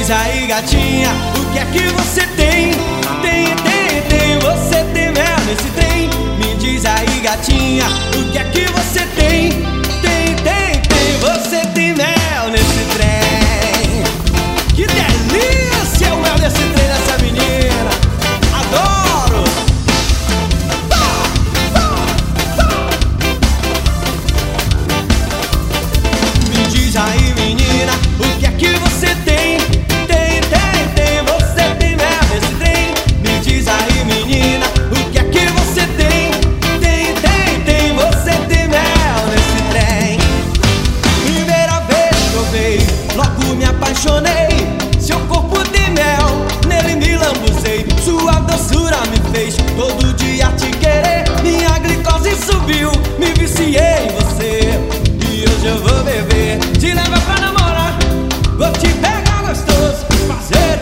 diz aí, gatinha, o que é que você tem? Tem, você tem mel nesse trem. Me diz aí, gatinha, o que é que você tem? Tem, você tem mel nesse trem. Que delícia o mel nesse trem dessa menina. Adoro! Me diz aí, menina, o que é que você tem? Tem, você tem mel nesse trem. Me diz aí, menina, o que é que você tem? Tem, você tem mel nesse trem. Primeira vez que eu vi, logo me apaixonei. Seu corpo de mel, nele me lambuzei. Sua doçura me fez todo dia te querer. Minha glicose subiu, me viciei em você. E hoje eu vou beber, te levar pra namorar. Vou te pegar gostoso, fazer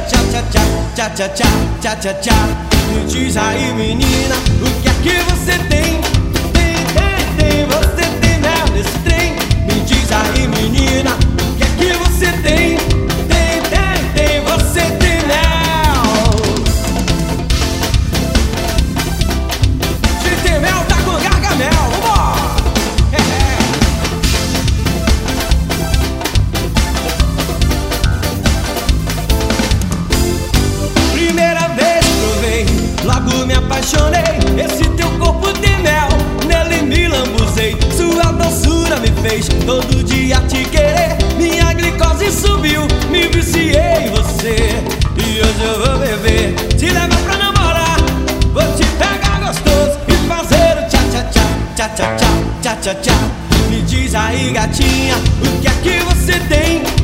tchá. Me diz aí, menina, o que é que você tem? Tem, você tem mel nesse trem. Me diz aí, menina, o que é que você tem? Tem, você tem mel. Se tem mel, tá com gargamel. Vambora! Primeira vez que provei, logo me apaixonei. Esse teu corpo de mel, nele me lambuzei. Sua doçura me fez todo dia te querer. Minha glicose subiu, me viciei em você. E hoje eu vou beber, te levar pra namorar. Vou te pegar gostoso e fazer o tchá. Me diz aí, gatinha, o que é que você tem?